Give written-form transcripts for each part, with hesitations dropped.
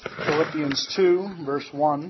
Philippians 2, verse 1.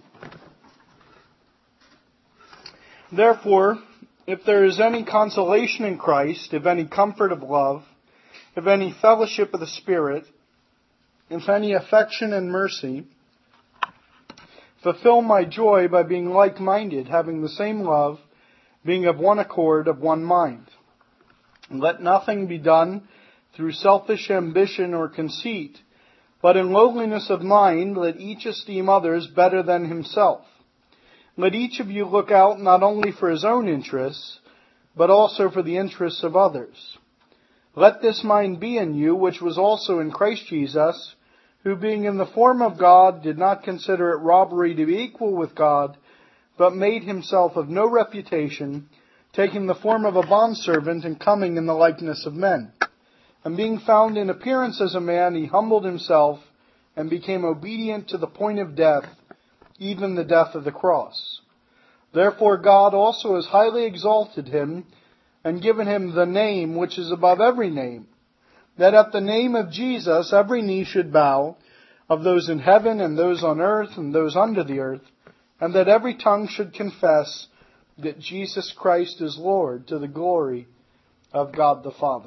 Therefore, if there is any consolation in Christ, if any comfort of love, if any fellowship of the Spirit, if any affection and mercy, fulfill my joy by being like-minded, having the same love, being of one accord, of one mind. And let nothing be done through selfish ambition or conceit, but in lowliness of mind let each esteem others better than himself. Let each of you look out not only for his own interests, but also for the interests of others. Let this mind be in you, which was also in Christ Jesus, who being in the form of God did not consider it robbery to be equal with God, but made himself of no reputation, taking the form of a bondservant and coming in the likeness of men. And being found in appearance as a man, he humbled himself and became obedient to the point of death, even the death of the cross. Therefore God also has highly exalted him and given him the name which is above every name, that at the name of Jesus every knee should bow, of those in heaven and those on earth and those under the earth, and that every tongue should confess that Jesus Christ is Lord, to the glory of God the Father.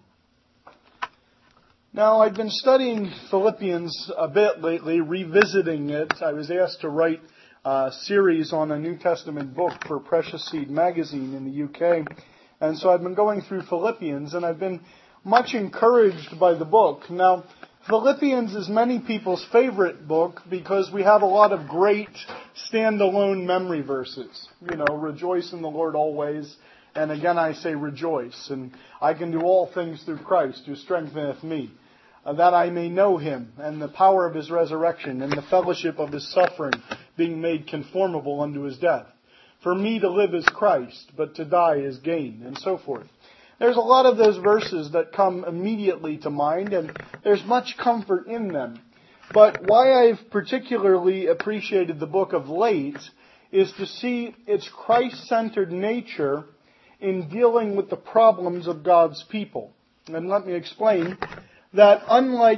Now, I've been studying Philippians a bit lately, revisiting it. I was asked to write a series on a New Testament book for Precious Seed magazine in the UK. And so I've been going through Philippians, and I've been much encouraged by the book. Now, Philippians is many people's favorite book because we have a lot of great standalone memory verses. You know, rejoice in the Lord always. And again I say rejoice. And I can do all things through Christ who strengtheneth me. That I may know him and the power of his resurrection and the fellowship of his suffering, being made conformable unto his death. For me to live is Christ, but to die is gain, and so forth. There's a lot of those verses that come immediately to mind, and there's much comfort in them. But why I've particularly appreciated the book of late is to see its Christ-centered nature in dealing with the problems of God's people. And let me explain that unlike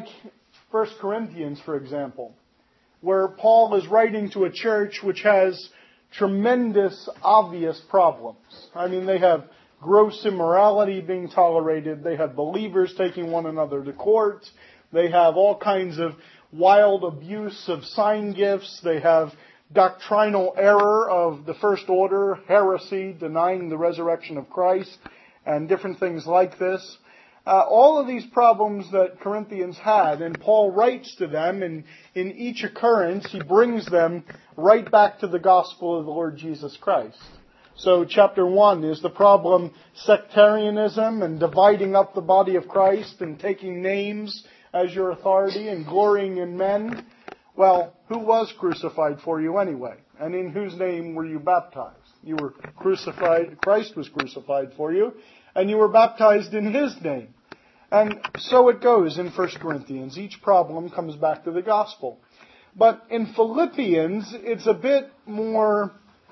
1 Corinthians, for example, where Paul is writing to a church which has tremendous, obvious problems. I mean, they have gross immorality being tolerated. They have believers taking one another to court. They have all kinds of wild abuse of sign gifts. They have doctrinal error of the first order, heresy, denying the resurrection of Christ, and different things like this. All of these problems that Corinthians had, and Paul writes to them, and in each occurrence he brings them right back to the gospel of the Lord Jesus Christ. So chapter 1 is the problem sectarianism and dividing up the body of Christ and taking names as your authority and glorying in men. Well, who was crucified for you anyway? And in whose name were you baptized? You were crucified, Christ was crucified for you, and you were baptized in his name. And so it goes in 1 Corinthians. Each problem comes back to the gospel. But in Philippians, it's a bit more,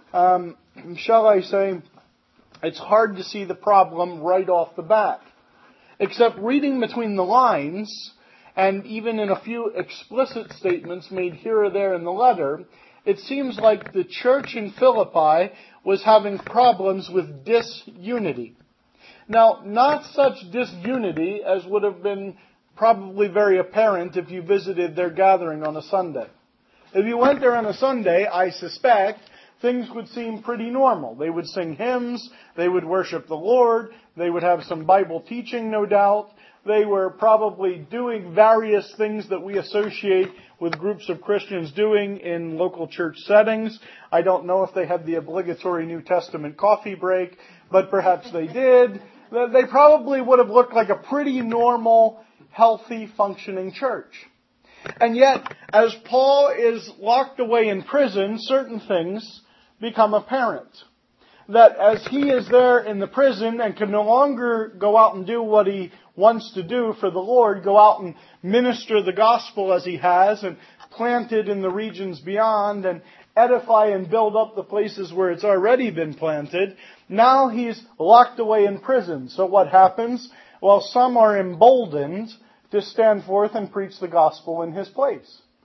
shall I say, it's hard to see the problem right off the bat. Except reading between the lines, and even in a few explicit statements made here or there in the letter, it seems like the church in Philippi was having problems with disunity. Now, not such disunity as would have been probably very apparent if you visited their gathering on a Sunday. If you went there on a Sunday, I suspect things would seem pretty normal. They would sing hymns, they would worship the Lord, they would have some Bible teaching, no doubt. They were probably doing various things that we associate with groups of Christians doing in local church settings. I don't know if they had the obligatory New Testament coffee break, but perhaps they did. They probably would have looked like a pretty normal, healthy, functioning church. And yet, as Paul is locked away in prison, certain things become apparent. That as he is there in the prison and can no longer go out and do what he wants to do for the Lord, go out and minister the gospel as he has and plant it in the regions beyond and edify and build up the places where it's already been planted. Now he's locked away in prison. So what happens? Well, some are emboldened to stand forth and preach the gospel in his place.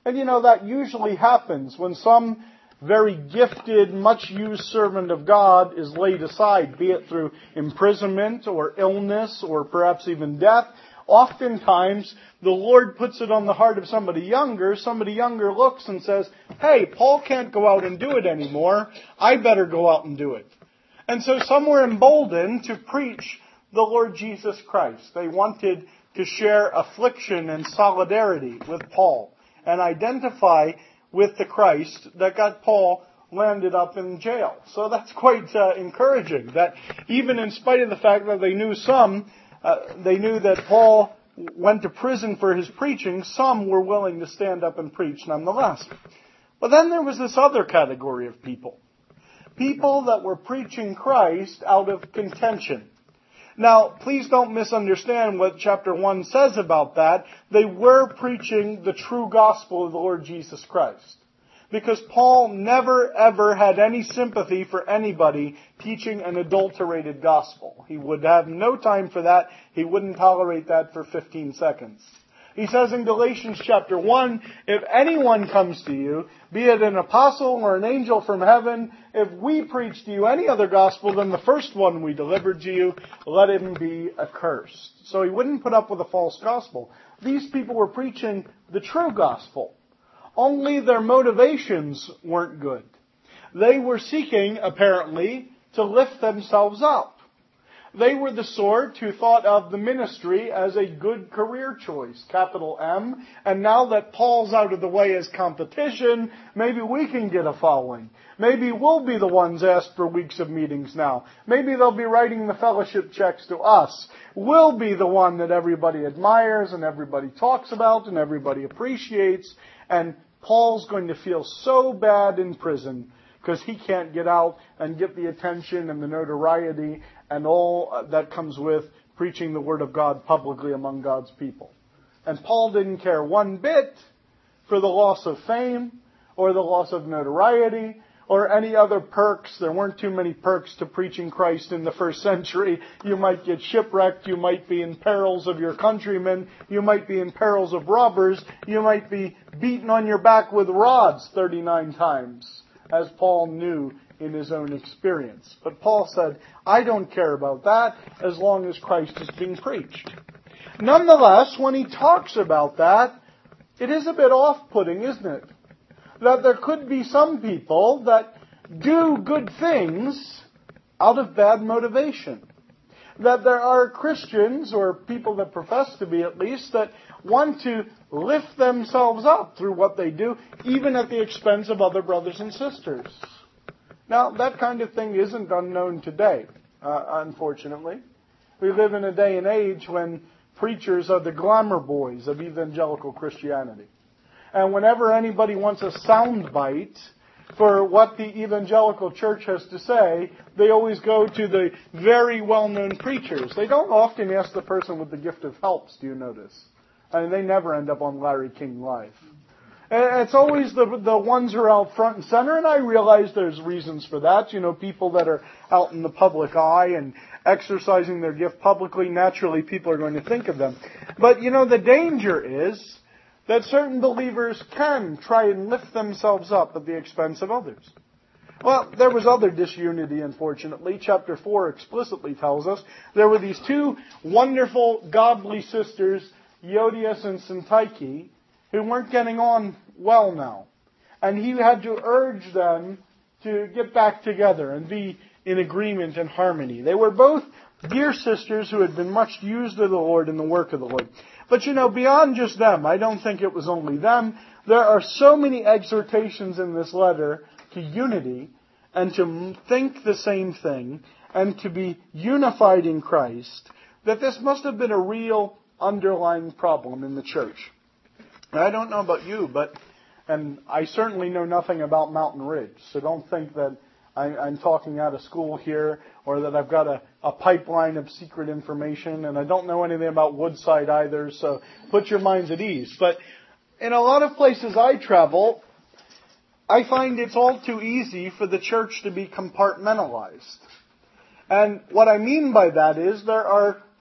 And that usually happens when some very gifted, much used servant of God is laid aside, be it through imprisonment or illness or perhaps even death. Oftentimes, the Lord puts it on the heart of somebody younger. Somebody younger looks and says, hey, Paul can't go out and do it anymore. I better go out and do it. And so some were emboldened to preach the Lord Jesus Christ. They wanted to share affliction and solidarity with Paul and identify with the Christ that got Paul landed up in jail. So that's quite encouraging, that even in spite of the fact that they knew that Paul went to prison for his preaching, some were willing to stand up and preach nonetheless. But then there was this other category of people. People that were preaching Christ out of contention. Now, please don't misunderstand what chapter 1 says about that. They were preaching the true gospel of the Lord Jesus Christ. Because Paul never ever had any sympathy for anybody teaching an adulterated gospel. He would have no time for that. He wouldn't tolerate that for 15 seconds. He says in Galatians chapter 1, if anyone comes to you, be it an apostle or an angel from heaven, if we preach to you any other gospel than the first one we delivered to you, let him be accursed. So he wouldn't put up with a false gospel. These people were preaching the true gospel. Only their motivations weren't good. They were seeking, apparently, to lift themselves up. They were the sort who thought of the ministry as a good career choice, capital M, and now that Paul's out of the way as competition, maybe we can get a following. Maybe we'll be the ones asked for weeks of meetings now. Maybe they'll be writing the fellowship checks to us. We'll be the one that everybody admires and everybody talks about and everybody appreciates, and Paul's going to feel so bad in prison because he can't get out and get the attention and the notoriety and all that comes with preaching the Word of God publicly among God's people. And Paul didn't care one bit for the loss of fame or the loss of notoriety or any other perks. There weren't too many perks to preaching Christ in the first century. You might get shipwrecked. You might be in perils of your countrymen. You might be in perils of robbers. You might be beaten on your back with rods 39 times, as Paul knew in his own experience. But Paul said, I don't care about that as long as Christ is being preached. Nonetheless, when he talks about that, it is a bit off-putting, isn't it? That there could be some people that do good things out of bad motivation. That there are Christians, or people that profess to be at least, that want to lift themselves up through what they do, even at the expense of other brothers and sisters. Now, that kind of thing isn't unknown today, unfortunately. We live in a day and age when preachers are the glamour boys of evangelical Christianity. And whenever anybody wants a soundbite for what the evangelical church has to say, they always go to the very well-known preachers. They don't often ask the person with the gift of helps, do you notice? I mean, they never end up on Larry King Live. And it's always the ones who are out front and center, and I realize there's reasons for that. You know, people that are out in the public eye and exercising their gift publicly, naturally people are going to think of them. But, you know, the danger is that certain believers can try and lift themselves up at the expense of others. Well, there was other disunity, unfortunately. Chapter 4 explicitly tells us there were these two wonderful, godly sisters, Euodias and Syntyche, who weren't getting on well now. And he had to urge them to get back together and be in agreement and harmony. They were both dear sisters who had been much used of the Lord in the work of the Lord. But you know, beyond just them, I don't think it was only them. There are so many exhortations in this letter to unity and to think the same thing and to be unified in Christ that this must have been a real underlying problem in the church. And I don't know about you, and I certainly know nothing about Mountain Ridge, so don't think that I'm talking out of school here or that I've got a pipeline of secret information, and I don't know anything about Woodside either, so put your minds at ease. But in a lot of places I travel, I find it's all too easy for the church to be compartmentalized. And what I mean by that is there are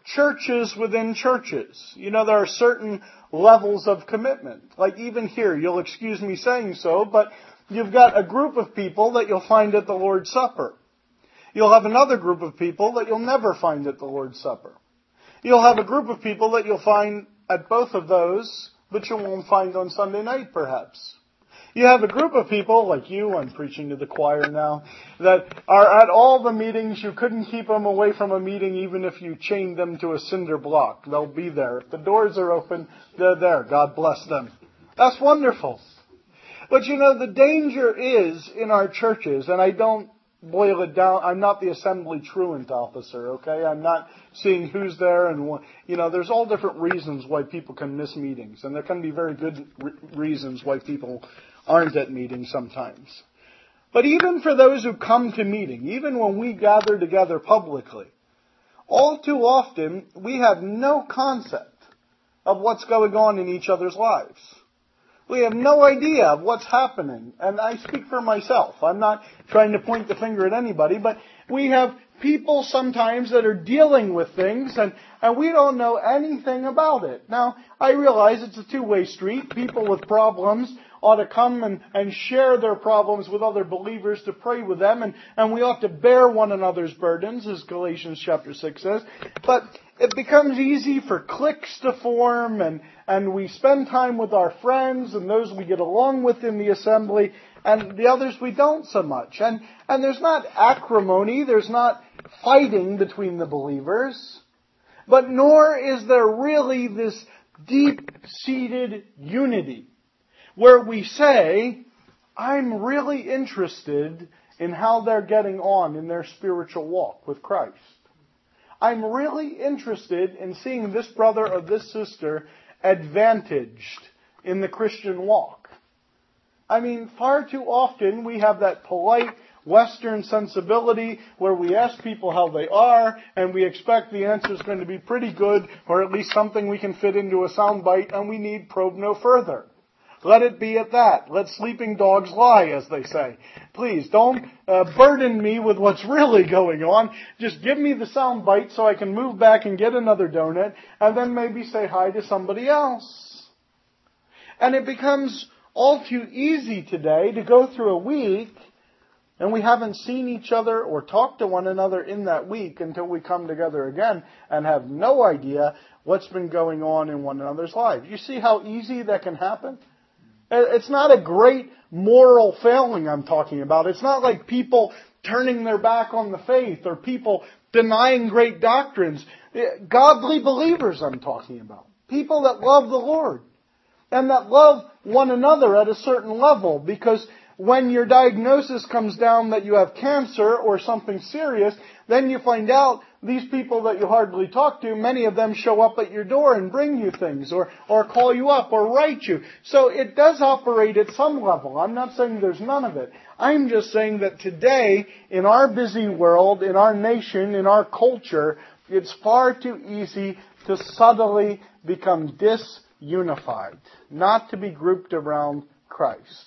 churches within churches. You know, there are certain levels of commitment. Like even here, you'll excuse me saying so, but you've got a group of people that you'll find at the Lord's Supper. You'll have another group of people that you'll never find at the Lord's Supper. You'll have a group of people that you'll find at both of those, but you won't find on Sunday night, perhaps. You have a group of people, like you, I'm preaching to the choir now, that are at all the meetings. You couldn't keep them away from a meeting even if you chained them to a cinder block. They'll be there. If the doors are open, they're there. God bless them. That's wonderful. But you know, the danger is in our churches, and I don't boil it down. I'm not the assembly truant officer, okay? I'm not seeing who's there and, you know, there's all different reasons why people can miss meetings. And there can be very good reasons why people aren't at meetings sometimes. But even for those who come to meeting, even when we gather together publicly, all too often we have no concept of what's going on in each other's lives. We have no idea of what's happening. And I speak for myself. I'm not trying to point the finger at anybody, but we have people sometimes that are dealing with things and we don't know anything about it. Now, I realize it's a two-way street. People with problems ought to come and share their problems with other believers to pray with them, and we ought to bear one another's burdens, as Galatians chapter 6 says. But it becomes easy for cliques to form, and we spend time with our friends and those we get along with in the assembly, and the others we don't so much. And there's not acrimony, there's not fighting between the believers, but nor is there really this deep-seated unity where we say, I'm really interested in how they're getting on in their spiritual walk with Christ. I'm really interested in seeing this brother or this sister advantaged in the Christian walk. I mean, far too often we have that polite Western sensibility where we ask people how they are and we expect the answer is going to be pretty good or at least something we can fit into a soundbite, and we need probe no further. Let it be at that. Let sleeping dogs lie, as they say. Please, don't burden me with what's really going on. Just give me the sound bite so I can move back and get another donut and then maybe say hi to somebody else. And it becomes all too easy today to go through a week and we haven't seen each other or talked to one another in that week until we come together again and have no idea what's been going on in one another's lives. You see how easy that can happen? It's not a great moral failing I'm talking about. It's not like people turning their back on the faith or people denying great doctrines. Godly believers I'm talking about. People that love the Lord and that love one another at a certain level, because when your diagnosis comes down that you have cancer or something serious, then you find out these people that you hardly talk to, many of them show up at your door and bring you things or call you up or write you. So it does operate at some level. I'm not saying there's none of it. I'm just saying that today, in our busy world, in our nation, in our culture, it's far too easy to subtly become disunified, not to be grouped around Christ.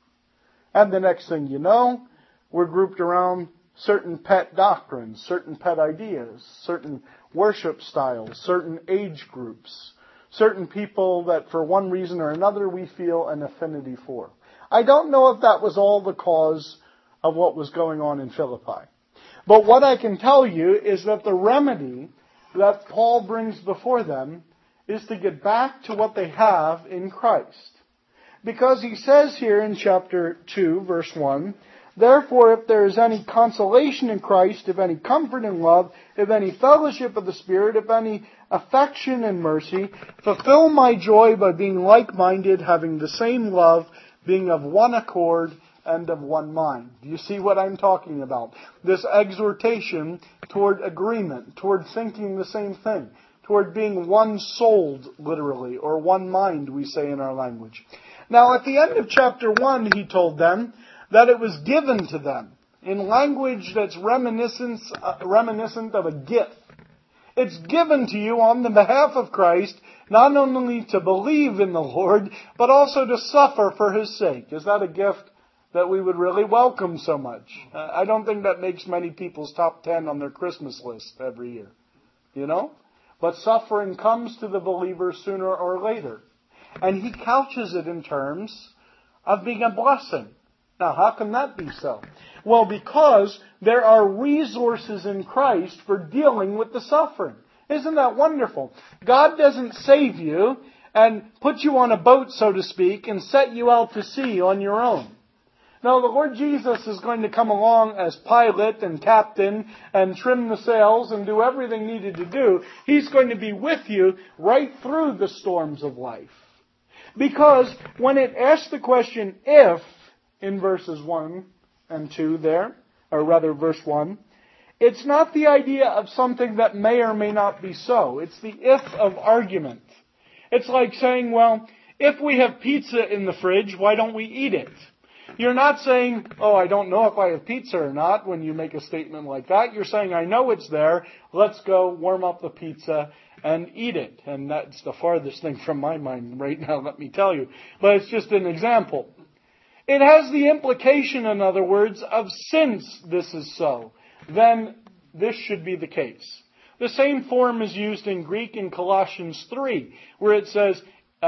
And the next thing you know, we're grouped around certain pet doctrines, certain pet ideas, certain worship styles, certain age groups, certain people that for one reason or another we feel an affinity for. I don't know if that was all the cause of what was going on in Philippi. But what I can tell you is that the remedy that Paul brings before them is to get back to what they have in Christ. Because he says here in chapter 2, verse 1, therefore, if there is any consolation in Christ, if any comfort in love, if any fellowship of the Spirit, if any affection and mercy, fulfill my joy by being like-minded, having the same love, being of one accord and of one mind. Do you see what I'm talking about? This exhortation toward agreement, toward thinking the same thing, toward being one-souled, literally, or one mind, we say in our language. Now, at the end of chapter 1, he told them that it was given to them in language that's reminiscent of a gift. It's given to you on the behalf of Christ, not only to believe in the Lord, but also to suffer for His sake. Is that a gift that we would really welcome so much? I don't think that makes many people's top 10 on their Christmas list every year. You know? but suffering comes to the believer sooner or later. And he couches it in terms of being a blessing. Now, how can that be so? Well, because there are resources in Christ for dealing with the suffering. Isn't that wonderful? God doesn't save you and put you on a boat, so to speak, and set you out to sea on your own. No, the Lord Jesus is going to come along as pilot and captain and trim the sails and do everything needed to do. He's going to be with you right through the storms of life. Because when it asks the question, if, in verses 1 and 2 there, or rather verse 1, it's not the idea of something that may or may not be so. It's the if of argument. It's like saying, well, if we have pizza in the fridge, why don't we eat it? You're not saying, oh, I don't know if I have pizza or not when you make a statement like that. You're saying, I know it's there. Let's go warm up the pizza and eat it. And that's the farthest thing from my mind right now, let me tell you. But it's just an example. It has the implication, in other words, of since this is so, then this should be the case. The same form is used in Greek in Colossians 3, where it says,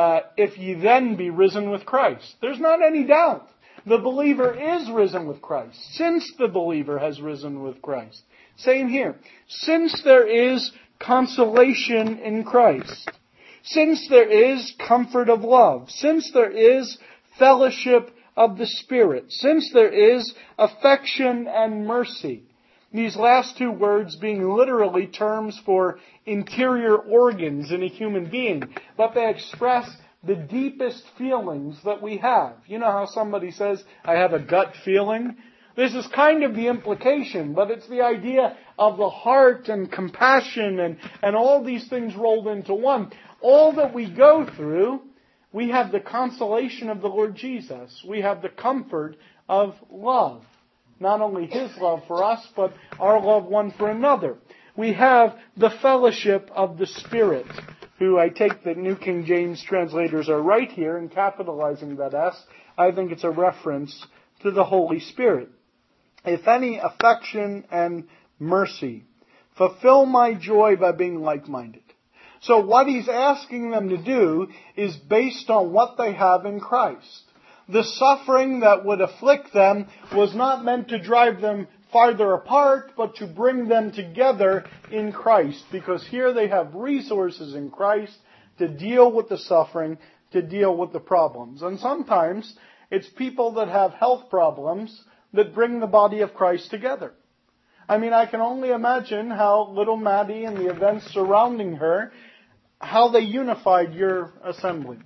if ye then be risen with Christ. There's not any doubt. The believer is risen with Christ, since the believer has risen with Christ. Same here. Since there is consolation in Christ, since there is comfort of love, since there is fellowship of the Spirit, since there is affection and mercy. These last two words being literally terms for interior organs in a human being, but they express the deepest feelings that we have. You know how somebody says, I have a gut feeling? This is kind of the implication, but it's the idea of the heart and compassion and all these things rolled into one. All that we go through, we have the consolation of the Lord Jesus. We have the comfort of love. Not only His love for us, but our love one for another. We have the fellowship of the Spirit, who I take the New King James translators are right here in capitalizing that S. I think it's a reference to the Holy Spirit. If any affection and mercy, fulfill my joy by being like-minded. So what he's asking them to do is based on what they have in Christ. The suffering that would afflict them was not meant to drive them farther apart, but to bring them together in Christ. Because here they have resources in Christ to deal with the suffering, to deal with the problems. And sometimes it's people that have health problems that bring the body of Christ together. I mean, I can only imagine how little Maddie and the events surrounding her, how they unified your assembly.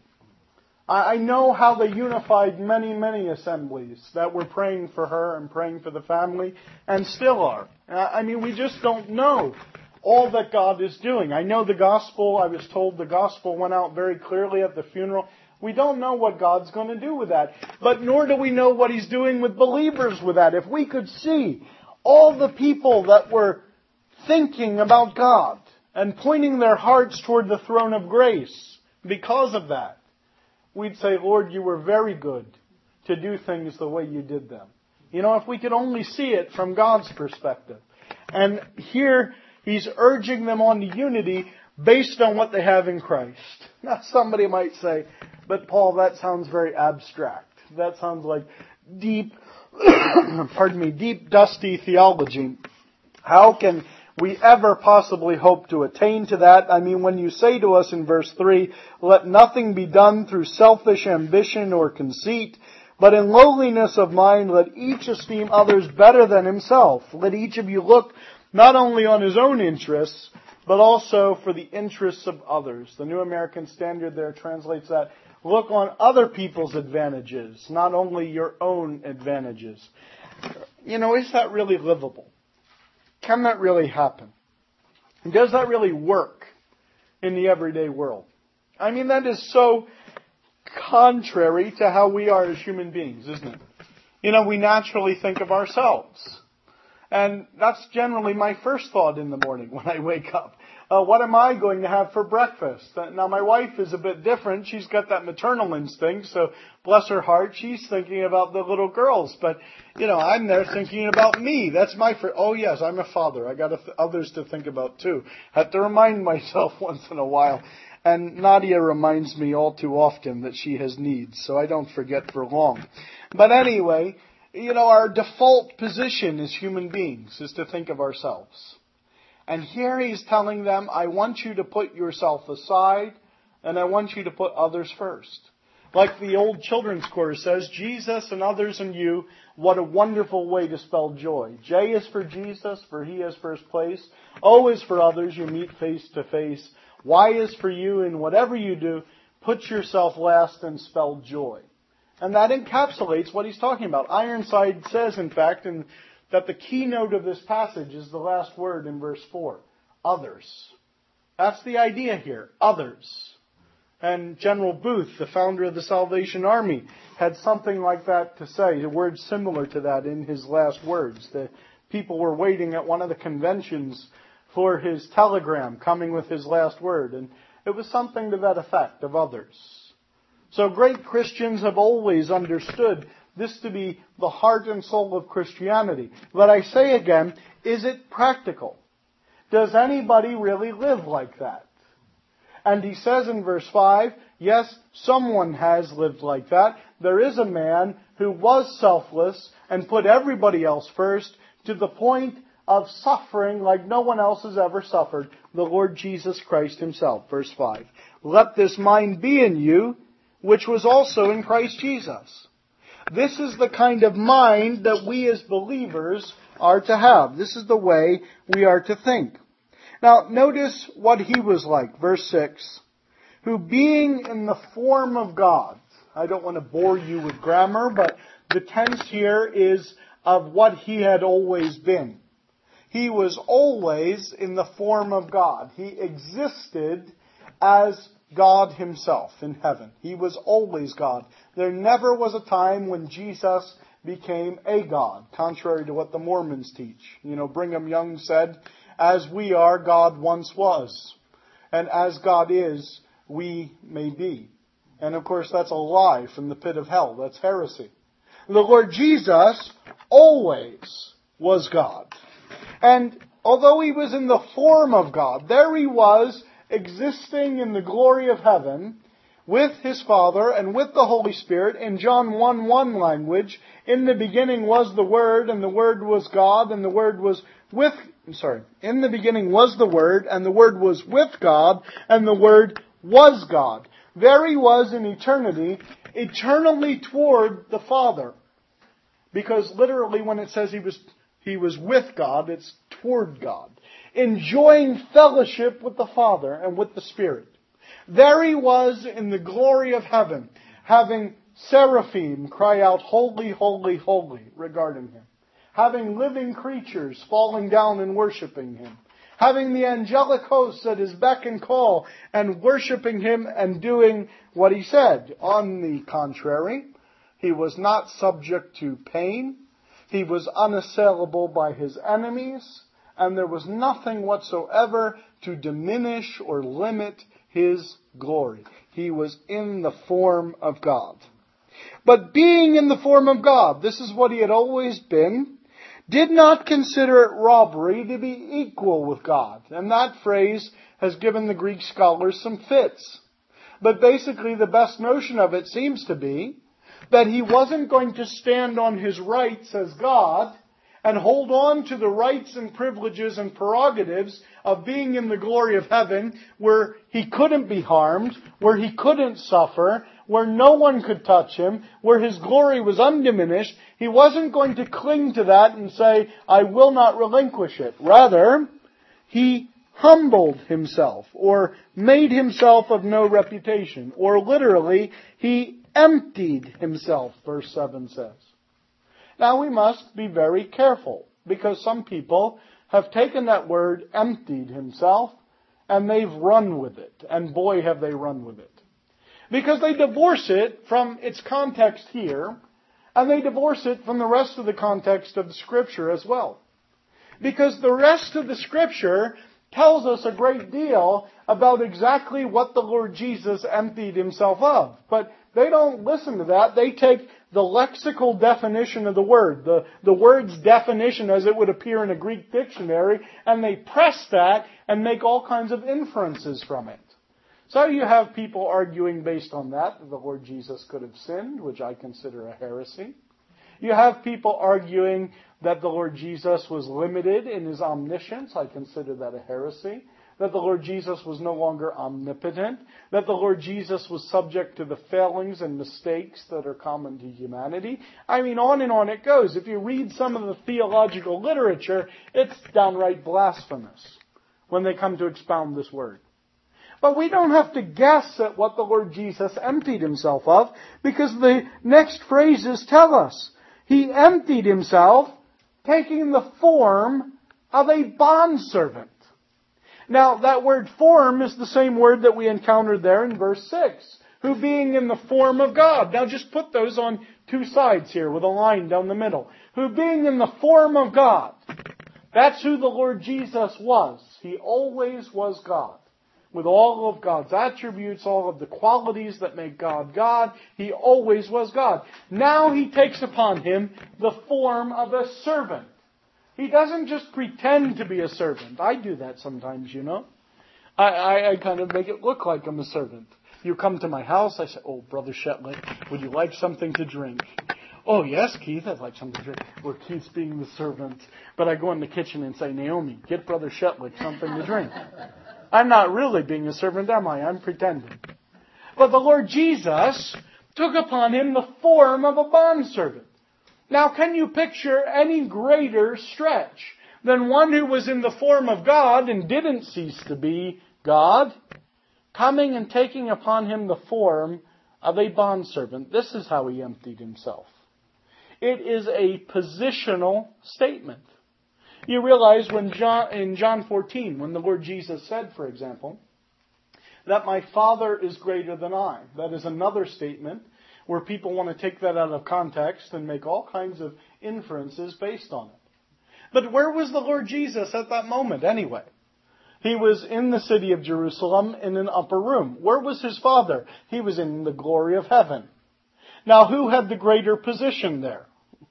I know how they unified many, many assemblies that were praying for her and praying for the family and still are. I mean, we just don't know all that God is doing. I know the gospel, I was told the gospel went out very clearly at the funeral. We don't know what God's going to do with that. But nor do we know what He's doing with believers with that. If we could see all the people that were thinking about God and pointing their hearts toward the throne of grace because of that, we'd say, Lord, you were very good to do things the way you did them. You know, if we could only see it from God's perspective. And here He's urging them on to unity based on what they have in Christ. Now somebody might say, but Paul, that sounds very abstract. That sounds like deep, deep, dusty theology. How can we ever possibly hope to attain to that? I mean, when you say to us in verse 3, let nothing be done through selfish ambition or conceit, but in lowliness of mind let each esteem others better than himself. Let each of you look not only on his own interests, but also for the interests of others. The New American Standard there translates that, look on other people's advantages, not only your own advantages. You know, is that really livable? Can that really happen? Does that really work in the everyday world? I mean, that is so contrary to how we are as human beings, isn't it? You know, we naturally think of ourselves. And that's generally my first thought in the morning when I wake up. what am I going to have for breakfast? Now, my wife is a bit different. She's got that maternal instinct, so bless her heart, she's thinking about the little girls. But, I'm there thinking about me. That's oh yes, I'm a father. I got others to think about too. Have to remind myself once in a while. And Nadia reminds me all too often that she has needs, so I don't forget for long. But anyway, our default position as human beings is to think of ourselves. And here he's telling them, I want you to put yourself aside, and I want you to put others first. Like the old children's chorus says, Jesus and others and you, what a wonderful way to spell joy. J is for Jesus, for he has first place. O is for others, you meet face to face. Y is for you, in whatever you do, put yourself last and spell joy. And that encapsulates what he's talking about. Ironside says, in fact, that the keynote of this passage is the last word in verse 4. Others. That's the idea here. Others. And General Booth, the founder of the Salvation Army, had something like that to say, a word similar to that in his last words. The people were waiting at one of the conventions for his telegram coming with his last word. And it was something to that effect, of others. So great Christians have always understood this to be the heart and soul of Christianity. But I say again, is it practical? Does anybody really live like that? And he says in verse 5, yes, someone has lived like that. There is a man who was selfless and put everybody else first to the point of suffering like no one else has ever suffered, the Lord Jesus Christ himself. Verse 5, let this mind be in you, which was also in Christ Jesus. This is the kind of mind that we as believers are to have. This is the way we are to think. Now, notice what he was like. Verse 6, who being in the form of God. I don't want to bore you with grammar, but the tense here is of what he had always been. He was always in the form of God. He existed as God himself in heaven. He was always God. There never was a time when Jesus became a God, contrary to what the Mormons teach. Brigham Young said, as we are, God once was. And as God is, we may be. And of course, that's a lie from the pit of hell. That's heresy. The Lord Jesus always was God. And although he was in the form of God, there he was, existing in the glory of heaven with his Father and with the Holy Spirit. In John 1:1 language, in the beginning was the Word, and the Word was God, and the Word was in the beginning was the Word, and the Word was with God, and the Word was God. There he was in eternity, eternally toward the Father. Because literally when it says he was with God, it's toward God. Enjoying fellowship with the Father and with the Spirit. There he was in the glory of heaven, having seraphim cry out, holy, holy, holy, regarding him. Having living creatures falling down and worshiping him. Having the angelic hosts at his beck and call and worshiping him and doing what he said. On the contrary, he was not subject to pain. He was unassailable by his enemies. And there was nothing whatsoever to diminish or limit his glory. He was in the form of God. But being in the form of God, this is what he had always been, did not consider it robbery to be equal with God. And that phrase has given the Greek scholars some fits. But basically the best notion of it seems to be that he wasn't going to stand on his rights as God and hold on to the rights and privileges and prerogatives of being in the glory of heaven, where he couldn't be harmed, where he couldn't suffer, where no one could touch him, where his glory was undiminished. He wasn't going to cling to that and say, I will not relinquish it. Rather, he humbled himself, or made himself of no reputation, or literally, he emptied himself, verse 7 says. Now we must be very careful, because some people have taken that word, emptied himself, and they've run with it. And boy, have they run with it. Because they divorce it from its context here, and they divorce it from the rest of the context of the Scripture as well. Because the rest of the Scripture tells us a great deal about exactly what the Lord Jesus emptied himself of. But they don't listen to that. They take the lexical definition of the word, the word's definition as it would appear in a Greek dictionary, and they press that and make all kinds of inferences from it. So you have people arguing based on that the Lord Jesus could have sinned, which I consider a heresy. You have people arguing that the Lord Jesus was limited in his omniscience. I consider that a heresy. That the Lord Jesus was no longer omnipotent. That the Lord Jesus was subject to the failings and mistakes that are common to humanity. I mean, on and on it goes. If you read some of the theological literature, it's downright blasphemous when they come to expound this word. But we don't have to guess at what the Lord Jesus emptied himself of, because the next phrases tell us. He emptied himself, taking the form of a bondservant. Now, that word form is the same word that we encountered there in verse 6. Who being in the form of God. Now just put those on two sides here with a line down the middle. Who being in the form of God. That's who the Lord Jesus was. He always was God. With all of God's attributes, all of the qualities that make God God, he always was God. Now he takes upon him the form of a servant. He doesn't just pretend to be a servant. I do that sometimes, you know. I kind of make it look like I'm a servant. You come to my house, I say, oh, Brother Shetland, would you like something to drink? Oh, yes, Keith, I'd like something to drink. Well, Keith's being the servant. But I go in the kitchen and say, Naomi, get Brother Shetland something to drink. I'm not really being a servant, am I? I'm pretending. But the Lord Jesus took upon him the form of a bondservant. Now, can you picture any greater stretch than one who was in the form of God and didn't cease to be God, coming and taking upon him the form of a bondservant? This is how he emptied himself. It is a positional statement. You realize in John 14, when the Lord Jesus said, for example, that my Father is greater than I. That is another statement where people want to take that out of context and make all kinds of inferences based on it. But where was the Lord Jesus at that moment anyway? He was in the city of Jerusalem in an upper room. Where was his Father? He was in the glory of heaven. Now, who had the greater position there?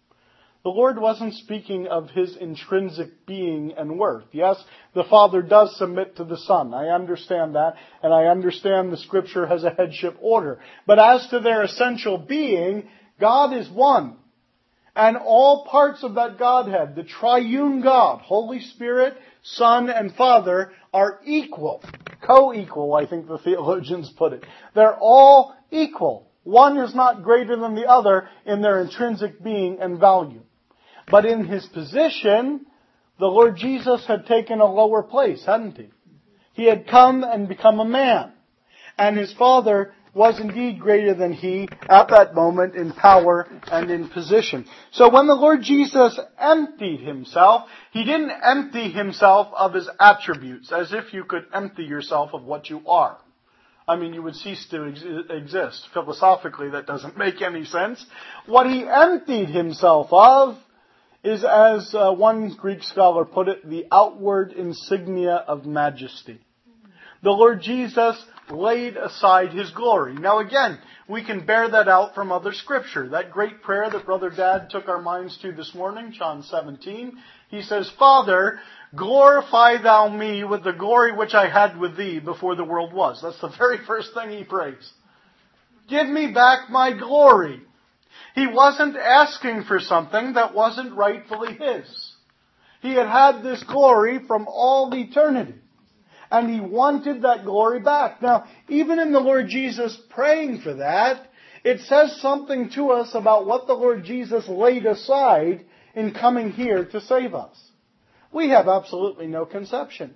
The Lord wasn't speaking of his intrinsic being and worth. Yes, the Father does submit to the Son. I understand that, and I understand the Scripture has a headship order. But as to their essential being, God is one. And all parts of that Godhead, the triune God, Holy Spirit, Son, and Father, are equal. Co-equal, I think the theologians put it. They're all equal. One is not greater than the other in their intrinsic being and value. But in his position, the Lord Jesus had taken a lower place, hadn't he? He had come and become a man. And his Father was indeed greater than he at that moment in power and in position. So when the Lord Jesus emptied himself, he didn't empty himself of his attributes, as if you could empty yourself of what you are. I mean, you would cease to exist. Philosophically, that doesn't make any sense. What he emptied himself of is, as one Greek scholar put it, the outward insignia of majesty. The Lord Jesus laid aside his glory. Now again, we can bear that out from other Scripture. That great prayer that Brother Dad took our minds to this morning, John 17, he says, Father, glorify thou me with the glory which I had with thee before the world was. That's the very first thing he prays. Give me back my glory. He wasn't asking for something that wasn't rightfully his. He had had this glory from all eternity. And he wanted that glory back. Now, even in the Lord Jesus praying for that, it says something to us about what the Lord Jesus laid aside in coming here to save us. We have absolutely no conception.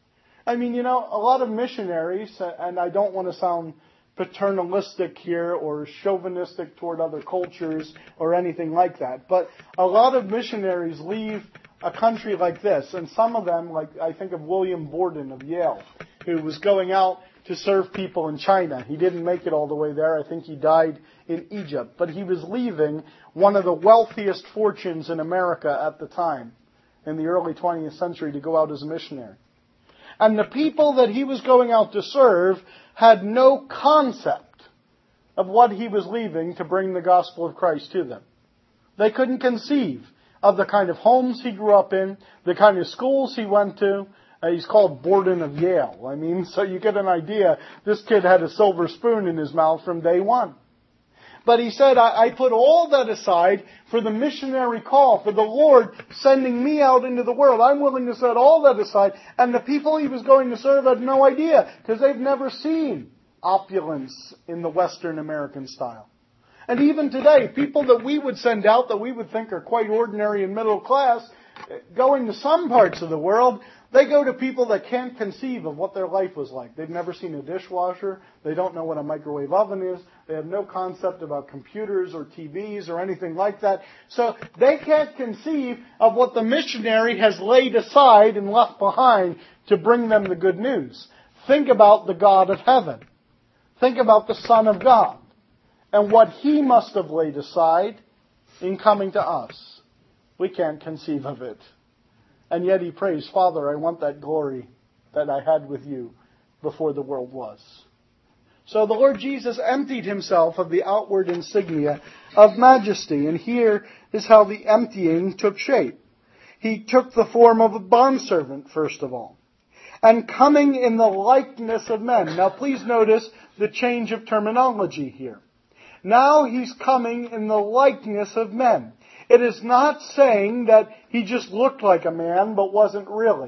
I mean, you know, a lot of missionaries, and I don't want to sound paternalistic here or chauvinistic toward other cultures or anything like that, but a lot of missionaries leave a country like this, and some of them, like I think of William Borden of Yale, who was going out to serve people in China. He didn't make it all the way there. I think he died in Egypt, but he was leaving one of the wealthiest fortunes in America at the time, in the early 20th century, to go out as a missionary. And the people that he was going out to serve had no concept of what he was leaving to bring the gospel of Christ to them. They couldn't conceive of the kind of homes he grew up in, the kind of schools he went to. He's called Borden of Yale. I mean, so you get an idea. This kid had a silver spoon in his mouth from day one. But he said, I put all that aside for the missionary call, for the Lord sending me out into the world. I'm willing to set all that aside. And the people he was going to serve had no idea, because they've never seen opulence in the Western American style. And even today, people that we would send out that we would think are quite ordinary and middle class, going to some parts of the world, they go to people that can't conceive of what their life was like. They've never seen a dishwasher. They don't know what a microwave oven is. They have no concept about computers or TVs or anything like that. So they can't conceive of what the missionary has laid aside and left behind to bring them the good news. Think about the God of heaven. Think about the Son of God and what He must have laid aside in coming to us. We can't conceive of it. And yet he prays, Father, I want that glory that I had with you before the world was. So the Lord Jesus emptied himself of the outward insignia of majesty. And here is how the emptying took shape. He took the form of a bondservant, first of all. And coming in the likeness of men. Now please notice the change of terminology here. Now he's coming in the likeness of men. It is not saying that he just looked like a man but wasn't really.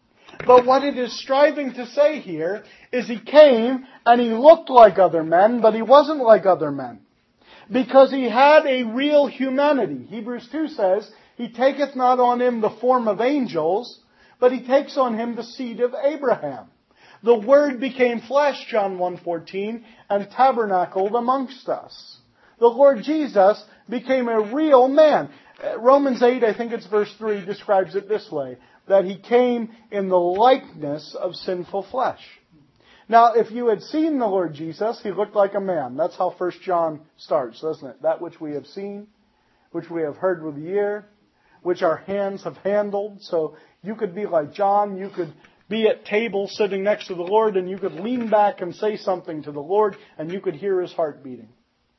But what it is striving to say here is he came and he looked like other men, but he wasn't like other men. Because he had a real humanity. Hebrews 2 says, he taketh not on him the form of angels, but he takes on him the seed of Abraham. The Word became flesh, John 1:14, and tabernacled amongst us. The Lord Jesus became a real man. Romans 8, I think it's verse 3, describes it this way, that he came in the likeness of sinful flesh. Now, if you had seen the Lord Jesus, he looked like a man. That's how 1 John starts, doesn't it? That which we have seen, which we have heard with the ear, which our hands have handled. So you could be like John, you could be at table sitting next to the Lord, and you could lean back and say something to the Lord, and you could hear his heart beating.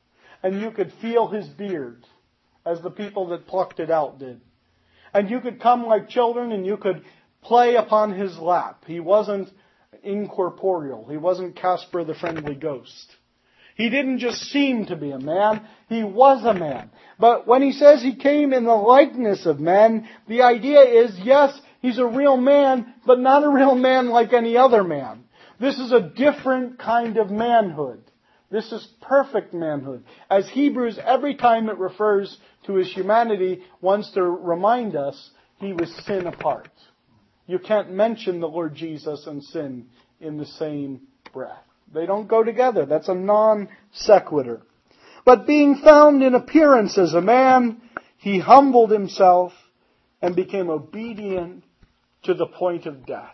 And you could feel his beard, as the people that plucked it out did. And you could come like children and you could play upon his lap. He wasn't incorporeal. He wasn't Casper the Friendly Ghost. He didn't just seem to be a man. He was a man. But when he says he came in the likeness of men, the idea is, yes, he's a real man, but not a real man like any other man. This is a different kind of manhood. This is perfect manhood. As Hebrews, every time it refers to his humanity, wants to remind us he was sin apart. You can't mention the Lord Jesus and sin in the same breath. They don't go together. That's a non sequitur. But being found in appearance as a man, he humbled himself and became obedient to the point of death.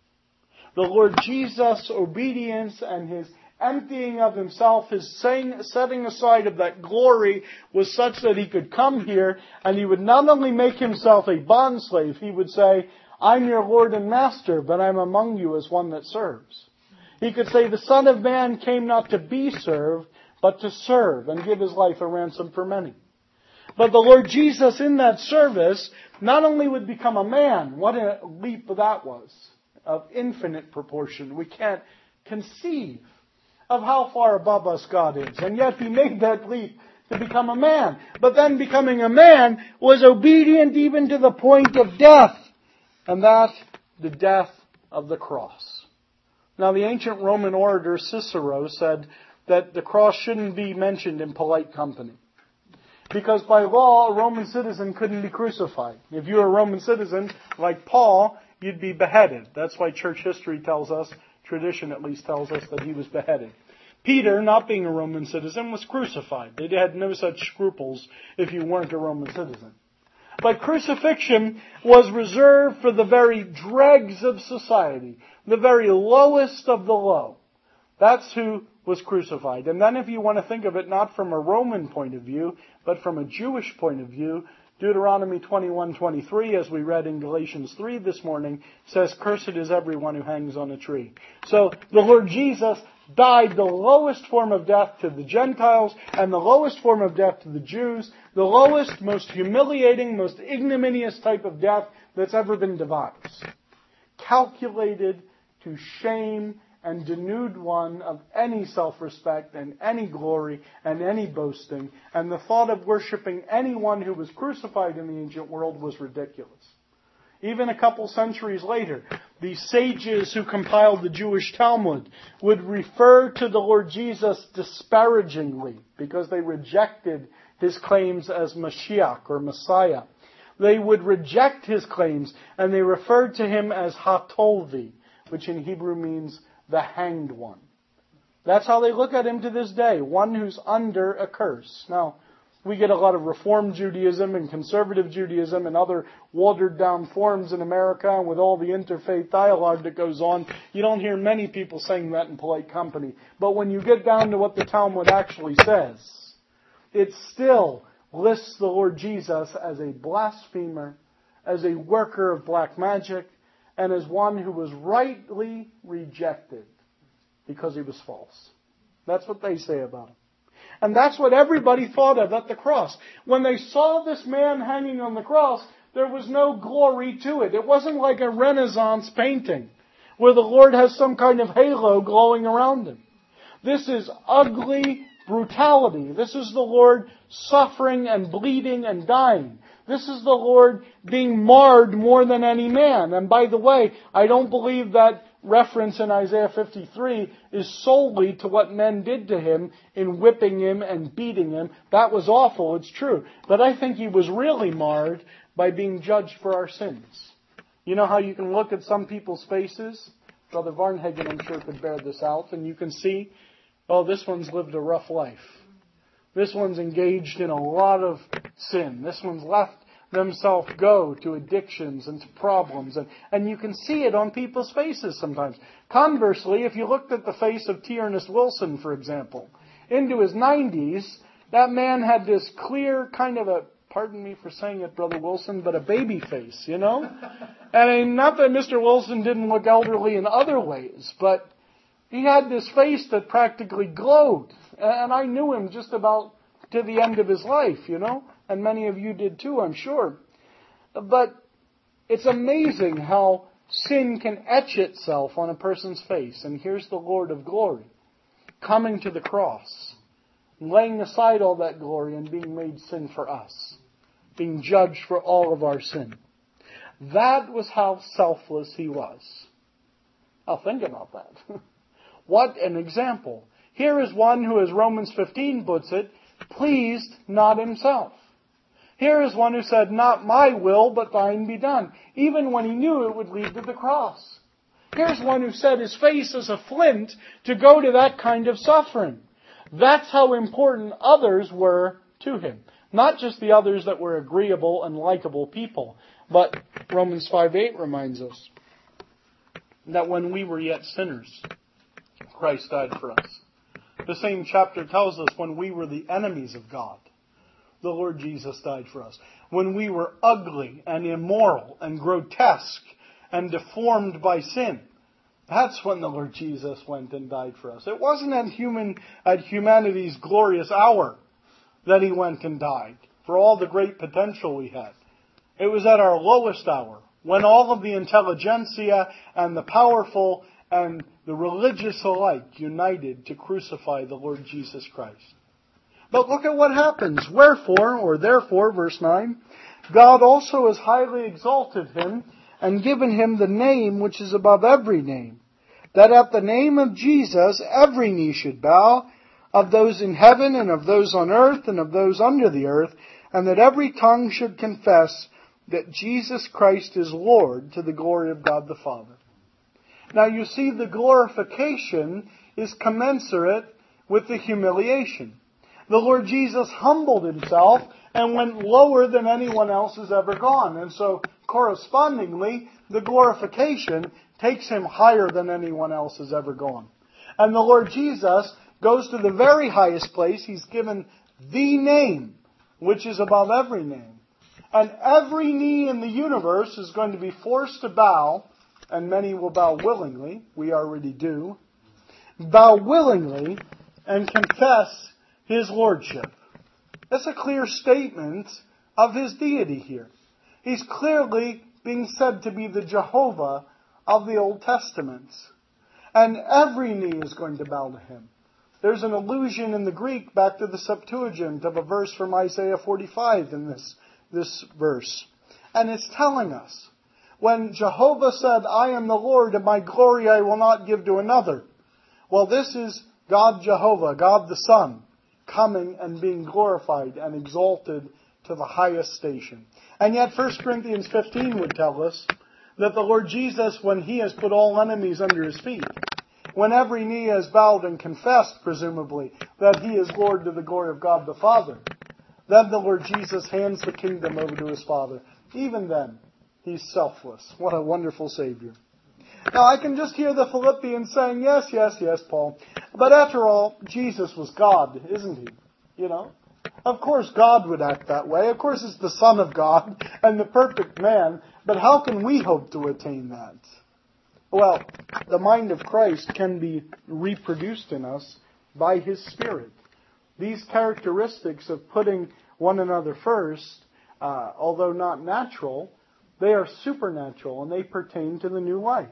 The Lord Jesus' obedience and his emptying of himself, his setting aside of that glory, was such that he could come here and he would not only make himself a bondslave, he would say, I'm your Lord and Master, but I'm among you as one that serves. He could say, the Son of Man came not to be served, but to serve and give his life a ransom for many. But the Lord Jesus in that service not only would become a man, what a leap that was, of infinite proportion. We can't conceive of how far above us God is. And yet he made that leap to become a man. But then becoming a man was obedient even to the point of death. And that, the death of the cross. Now the ancient Roman orator Cicero said that the cross shouldn't be mentioned in polite company. Because by law, a Roman citizen couldn't be crucified. If you were a Roman citizen, like Paul, you'd be beheaded. That's why church history tells us, tradition at least tells us, that he was beheaded. Peter, not being a Roman citizen, was crucified. They had no such scruples if you weren't a Roman citizen. But crucifixion was reserved for the very dregs of society, the very lowest of the low. That's who was crucified. And then if you want to think of it not from a Roman point of view, but from a Jewish point of view, Deuteronomy 21:23, as we read in Galatians 3 this morning, says, "Cursed is everyone who hangs on a tree." So the Lord Jesus died the lowest form of death to the Gentiles and the lowest form of death to the Jews, the lowest, most humiliating, most ignominious type of death that's ever been devised. Calculated to shame and denude one of any self-respect and any glory and any boasting. And the thought of worshiping anyone who was crucified in the ancient world was ridiculous. Even a couple centuries later, the sages who compiled the Jewish Talmud would refer to the Lord Jesus disparagingly because they rejected his claims as Mashiach or Messiah. They would reject his claims and they referred to him as Hatolvi, which in Hebrew means the hanged one. That's how they look at him to this day, one who's under a curse. Now, we get a lot of Reform Judaism and Conservative Judaism and other watered-down forms in America, and with all the interfaith dialogue that goes on, you don't hear many people saying that in polite company. But when you get down to what the Talmud actually says, it still lists the Lord Jesus as a blasphemer, as a worker of black magic, and as one who was rightly rejected because he was false. That's what they say about him. And that's what everybody thought of at the cross. When they saw this man hanging on the cross, there was no glory to it. It wasn't like a Renaissance painting where the Lord has some kind of halo glowing around him. This is ugly brutality. This is the Lord suffering and bleeding and dying. This is the Lord being marred more than any man. And by the way, I don't believe that reference in Isaiah 53 is solely to what men did to him in whipping him and beating him. That was awful, it's true. But I think he was really marred by being judged for our sins. You know how you can look at some people's faces? Brother Varnhagen, I'm sure, could bear this out. And you can see, oh, this one's lived a rough life. This one's engaged in a lot of sin. This one's left themselves go to addictions and to problems. And you can see it on people's faces sometimes. Conversely, if you looked at the face of T. Ernest Wilson, for example, into his 90s, that man had this clear kind of a, pardon me for saying it, Brother Wilson, but a baby face, you know? And not that Mr. Wilson didn't look elderly in other ways, but he had this face that practically glowed. And I knew him just about to the end of his life, you know? And many of you did too, I'm sure. But it's amazing how sin can etch itself on a person's face. And here's the Lord of glory coming to the cross, laying aside all that glory and being made sin for us, being judged for all of our sin. That was how selfless he was. Now think about that. What an example. Here is one who, as Romans 15 puts it, pleased not himself. Here is one who said, not my will, but thine be done, even when he knew it would lead to the cross. Here's one who set his face as a flint to go to that kind of suffering. That's how important others were to him. Not just the others that were agreeable and likable people, but Romans 5:8 reminds us that when we were yet sinners, Christ died for us. The same chapter tells us when we were the enemies of God, the Lord Jesus died for us. When we were ugly and immoral and grotesque and deformed by sin, that's when the Lord Jesus went and died for us. It wasn't at humanity's glorious hour that he went and died for all the great potential we had. It was at our lowest hour, when all of the intelligentsia and the powerful and the religious alike united to crucify the Lord Jesus Christ. But look at what happens. Wherefore, or therefore, verse 9, God also has highly exalted him and given him the name which is above every name, that at the name of Jesus every knee should bow, of those in heaven and of those on earth and of those under the earth, and that every tongue should confess that Jesus Christ is Lord, to the glory of God the Father. Now you see, the glorification is commensurate with the humiliation. The Lord Jesus humbled himself and went lower than anyone else has ever gone. And so, correspondingly, the glorification takes him higher than anyone else has ever gone. And the Lord Jesus goes to the very highest place. He's given the name, which is above every name. And every knee in the universe is going to be forced to bow, and many will bow willingly. We already do. Bow willingly and confess His Lordship. That's a clear statement of His deity here. He's clearly being said to be the Jehovah of the Old Testament. And every knee is going to bow to Him. There's an allusion in the Greek back to the Septuagint of a verse from Isaiah 45 in this verse. And it's telling us, when Jehovah said, I am the Lord, and my glory I will not give to another. Well, this is God Jehovah, God the Son, coming and being glorified and exalted to the highest station. And yet 1 Corinthians 15 would tell us that the Lord Jesus, when He has put all enemies under His feet, when every knee has bowed and confessed, presumably, that He is Lord to the glory of God the Father, then the Lord Jesus hands the kingdom over to His Father. Even then, He's selfless. What a wonderful Savior. Now, I can just hear the Philippians saying, yes, yes, yes, Paul. But after all, Jesus was God, isn't He? You know? Of course God would act that way. Of course it's the Son of God and the perfect man. But how can we hope to attain that? Well, the mind of Christ can be reproduced in us by His Spirit. These characteristics of putting one another first, although not natural, they are supernatural and they pertain to the new life.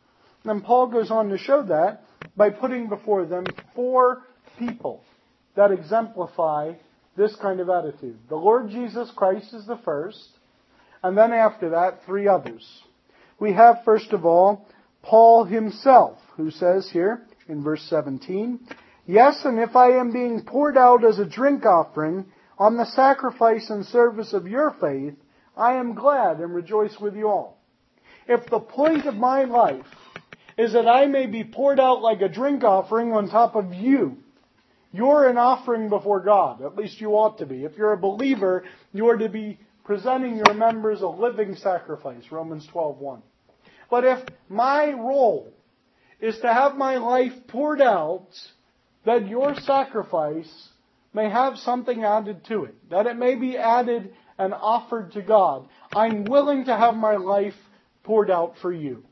And Paul goes on to show that by putting before them 4 people that exemplify this kind of attitude. The Lord Jesus Christ is the first, and then after that, 3 others. We have, first of all, Paul himself, who says here in verse 17, yes, and if I am being poured out as a drink offering on the sacrifice and service of your faith, I am glad and rejoice with you all. If the point of my life is that I may be poured out like a drink offering on top of you, you're an offering before God. At least you ought to be. If you're a believer, you are to be presenting your members a living sacrifice, Romans 12:1. But if my role is to have my life poured out, that your sacrifice may have something added to it, that it may be added and offered to God, I'm willing to have my life poured out for you.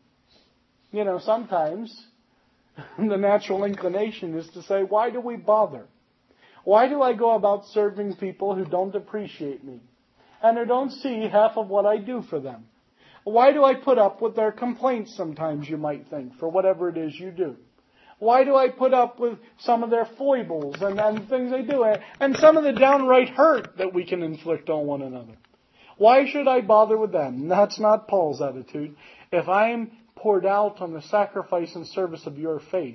You know, sometimes the natural inclination is to say, why do we bother? Why do I go about serving people who don't appreciate me and who don't see half of what I do for them? Why do I put up with their complaints sometimes, you might think, for whatever it is you do? Why do I put up with some of their foibles and things they do, and some of the downright hurt that we can inflict on one another? Why should I bother with them? That's not Paul's attitude. If I'm poured out on the sacrifice and service of your faith,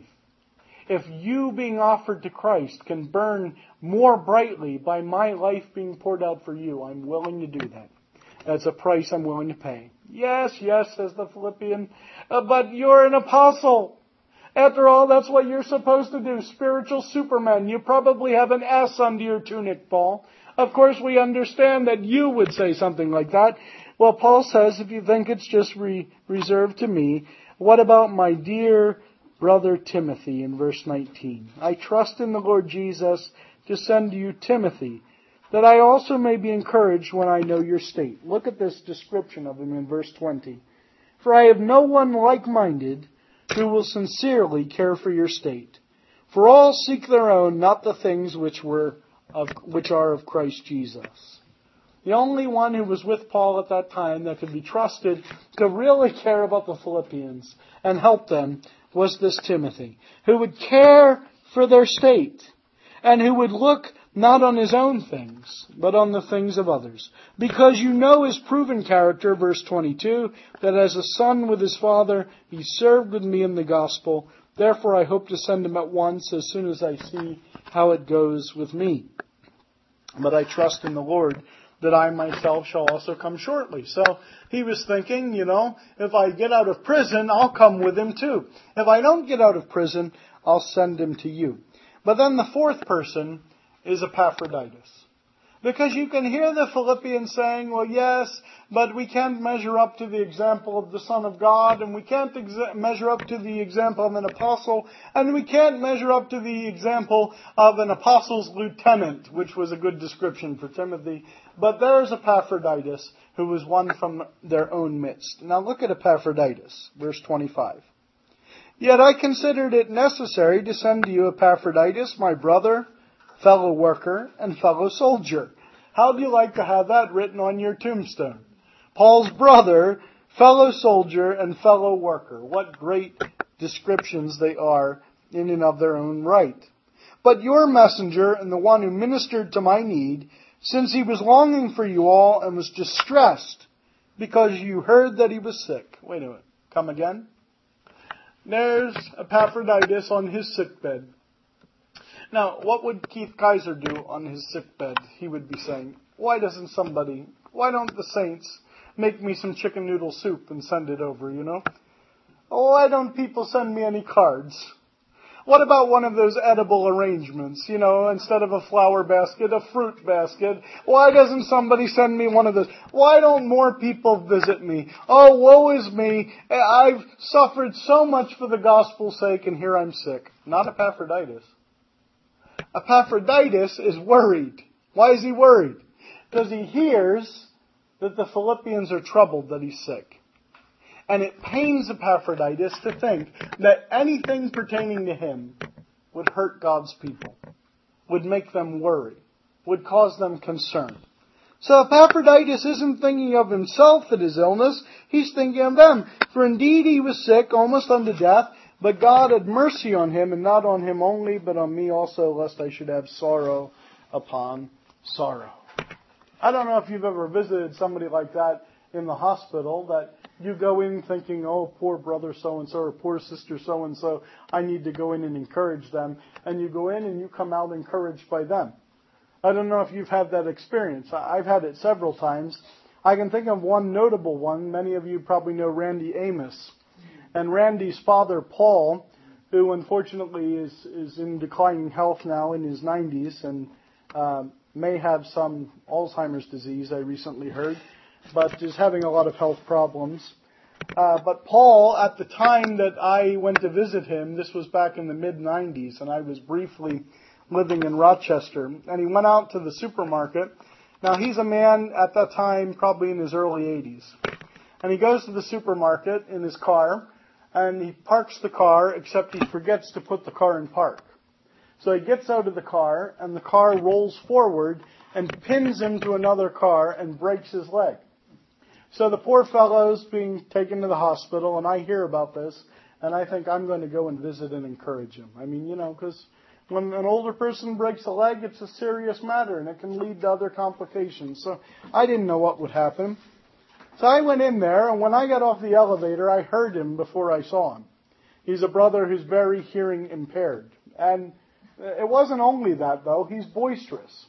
if you being offered to Christ can burn more brightly by my life being poured out for you, I'm willing to do that. That's a price I'm willing to pay. Yes, yes, says the Philippian, but you're an apostle. After all, that's what you're supposed to do, spiritual superman. You probably have an S under your tunic, Paul. Of course, we understand that you would say something like that. Well, Paul says, if you think it's just reserved to me, what about my dear brother Timothy in verse 19? I trust in the Lord Jesus to send to you Timothy, that I also may be encouraged when I know your state. Look at this description of him in verse 20. For I have no one like-minded who will sincerely care for your state. For all seek their own, not the things which are of Christ Jesus. The only one who was with Paul at that time that could be trusted to really care about the Philippians and help them was this Timothy, who would care for their state and who would look not on his own things, but on the things of others. Because you know his proven character, verse 22, that as a son with his father, he served with me in the gospel. Therefore I hope to send him at once as soon as I see how it goes with me. But I trust in the Lord that I myself shall also come shortly. So he was thinking, if I get out of prison, I'll come with him too. If I don't get out of prison, I'll send him to you. But then the 4th person is Epaphroditus. Because you can hear the Philippians saying, well, yes, but we can't measure up to the example of the Son of God, and we can't measure up to the example of an apostle, and we can't measure up to the example of an apostle's lieutenant, which was a good description for Timothy. But there's Epaphroditus, who was one from their own midst. Now look at Epaphroditus, verse 25. Yet I considered it necessary to send to you Epaphroditus, my brother, fellow worker, and fellow soldier. How do you like to have that written on your tombstone? Paul's brother, fellow soldier, and fellow worker. What great descriptions they are in and of their own right. But your messenger and the one who ministered to my need, since he was longing for you all and was distressed because you heard that he was sick. Wait a minute. Come again? There's Epaphroditus on his sickbed. Now, what would Keith Kaiser do on his sickbed? He would be saying, why don't the saints make me some chicken noodle soup and send it over, you know? Why don't people send me any cards? What about one of those edible arrangements, you know, instead of a flower basket, a fruit basket? Why doesn't somebody send me one of those? Why don't more people visit me? Oh, woe is me. I've suffered so much for the gospel's sake, and here I'm sick. Not Epaphroditus. Epaphroditus is worried. Why is he worried? Because he hears that the Philippians are troubled that he's sick. And it pains Epaphroditus to think that anything pertaining to him would hurt God's people, would make them worry, would cause them concern. So Epaphroditus isn't thinking of himself at his illness, he's thinking of them. For indeed he was sick, almost unto death, but God had mercy on him, and not on him only, but on me also, lest I should have sorrow upon sorrow. I don't know if you've ever visited somebody like that in the hospital, that you go in thinking, oh, poor brother so-and-so, or poor sister so-and-so, I need to go in and encourage them. And you go in and you come out encouraged by them. I don't know if you've had that experience. I've had it several times. I can think of one notable one. Many of you probably know Randy Amos. And Randy's father, Paul, who unfortunately is in declining health now in his 90s and may have some Alzheimer's disease, I recently heard, but is having a lot of health problems. But Paul, at the time that I went to visit him, this was back in the mid-90s, and I was briefly living in Rochester, and he went out to the supermarket. Now, he's a man at that time probably in his early 80s. And he goes to the supermarket in his car, and he parks the car, except he forgets to put the car in park. So he gets out of the car, and the car rolls forward and pins him to another car and breaks his leg. So the poor fellow's being taken to the hospital, and I hear about this, and I think I'm going to go and visit and encourage him. I mean, you know, because when an older person breaks a leg, it's a serious matter, and it can lead to other complications. So I didn't know what would happen. So I went in there, and when I got off the elevator, I heard him before I saw him. He's a brother who's very hearing impaired. And it wasn't only that, though. He's boisterous.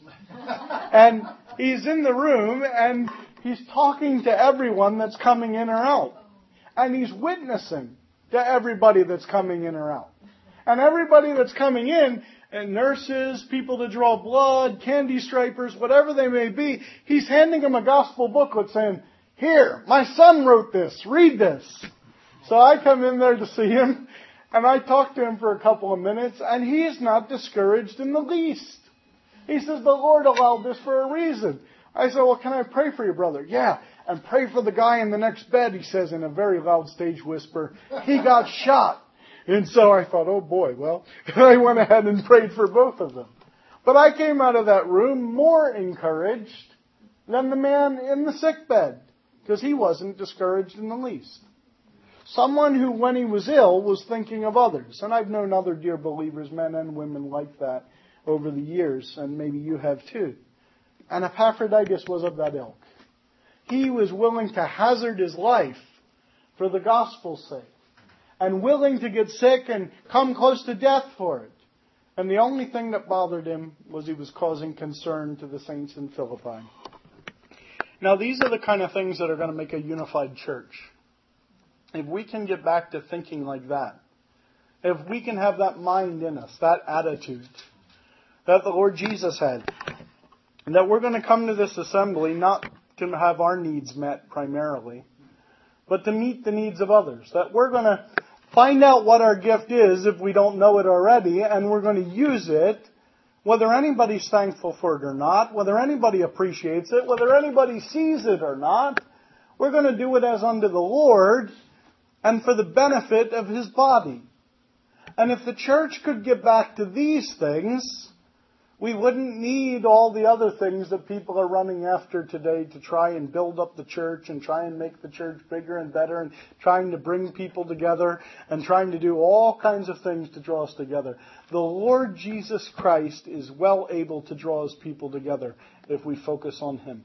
And he's in the room, and he's talking to everyone that's coming in or out. And he's witnessing to everybody that's coming in or out. And everybody that's coming in, and nurses, people to draw blood, candy stripers, whatever they may be, he's handing them a gospel booklet saying, here, my son wrote this, read this. So I come in there to see him, and I talk to him for a couple of minutes, and he is not discouraged in the least. He says, the Lord allowed this for a reason. I said, well, can I pray for you, brother? Yeah, and pray for the guy in the next bed, he says in a very loud stage whisper. He got shot. And so I thought, oh boy, well, I went ahead and prayed for both of them. But I came out of that room more encouraged than the man in the sick bed, because he wasn't discouraged in the least. Someone who, when he was ill, was thinking of others. And I've known other dear believers, men and women like that, over the years, and maybe you have too. And Epaphroditus was of that ilk. He was willing to hazard his life for the gospel's sake, and willing to get sick and come close to death for it. And the only thing that bothered him was he was causing concern to the saints in Philippi. Now, these are the kind of things that are going to make a unified church. If we can get back to thinking like that, if we can have that mind in us, that attitude that the Lord Jesus had. And that we're going to come to this assembly not to have our needs met primarily, but to meet the needs of others. That we're going to find out what our gift is if we don't know it already, and we're going to use it, whether anybody's thankful for it or not, whether anybody appreciates it, whether anybody sees it or not. We're going to do it as unto the Lord and for the benefit of His body. And if the church could get back to these things, we wouldn't need all the other things that people are running after today to try and build up the church and try and make the church bigger and better and trying to bring people together and trying to do all kinds of things to draw us together. The Lord Jesus Christ is well able to draw His people together if we focus on Him.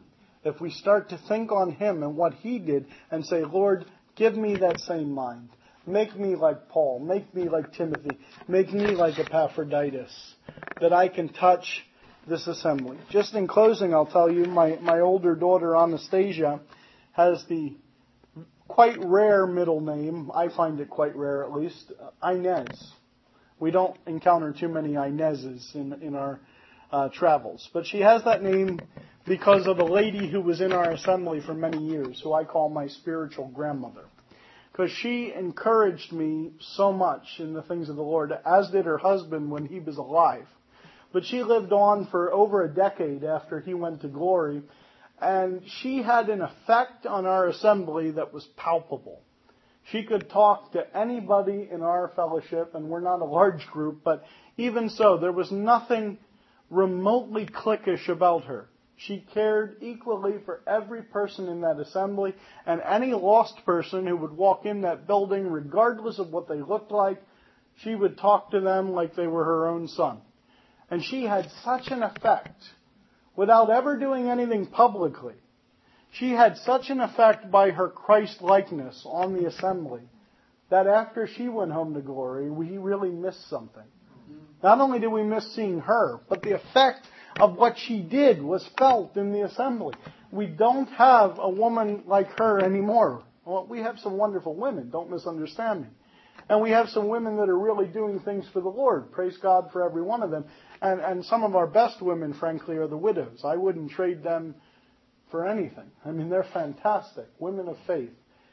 If we start to think on Him and what He did and say, Lord, give me that same mind. Make me like Paul. Make me like Timothy. Make me like Epaphroditus, that I can touch this assembly. Just in closing, I'll tell you, my older daughter, Anastasia, has the quite rare middle name, I find it quite rare at least, Inez. We don't encounter too many Inezes in our travels. But she has that name because of a lady who was in our assembly for many years, who I call my spiritual grandmother. Because she encouraged me so much in the things of the Lord, as did her husband when he was alive. But she lived on for over a decade after he went to glory, and she had an effect on our assembly that was palpable. She could talk to anybody in our fellowship, and we're not a large group, but even so, there was nothing remotely cliquish about her. She cared equally for every person in that assembly, and any lost person who would walk in that building, regardless of what they looked like, she would talk to them like they were her own son. And she had such an effect, without ever doing anything publicly. She had such an effect by her Christ-likeness on the assembly, that after she went home to glory, we really missed something. Not only did we miss seeing her, but the effect of what she did was felt in the assembly. We don't have a woman like her anymore. Well, we have some wonderful women, don't misunderstand me. And we have some women that are really doing things for the Lord. Praise God for every one of them. And some of our best women, frankly, are the widows. I wouldn't trade them for anything. I mean, they're fantastic, women of faith.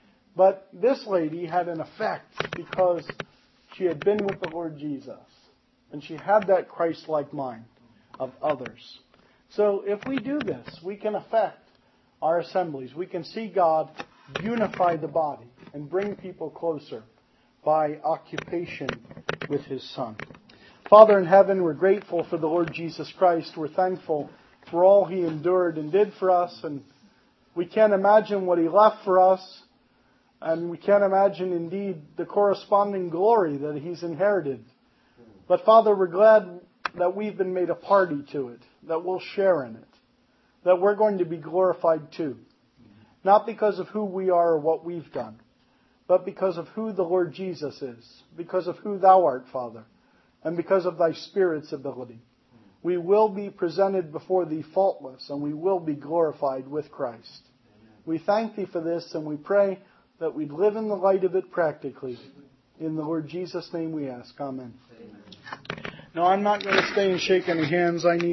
But this lady had an effect because she had been with the Lord Jesus. And she had that Christ-like mind of others. So if we do this, we can affect our assemblies. We can see God unify the body and bring people closer by occupation with His Son. Father in heaven, we're grateful for the Lord Jesus Christ. We're thankful for all He endured and did for us. And we can't imagine what He left for us. And we can't imagine indeed the corresponding glory that He's inherited. But Father, we're glad that we've been made a party to it, that we'll share in it, that we're going to be glorified too. Not because of who we are or what we've done, but because of who the Lord Jesus is, because of who Thou art, Father, and because of Thy Spirit's ability. We will be presented before Thee faultless, and we will be glorified with Christ. We thank Thee for this, and we pray that we'd live in the light of it practically. In the Lord Jesus' name we ask. Amen. No, I'm not going to stay and shake any hands. I need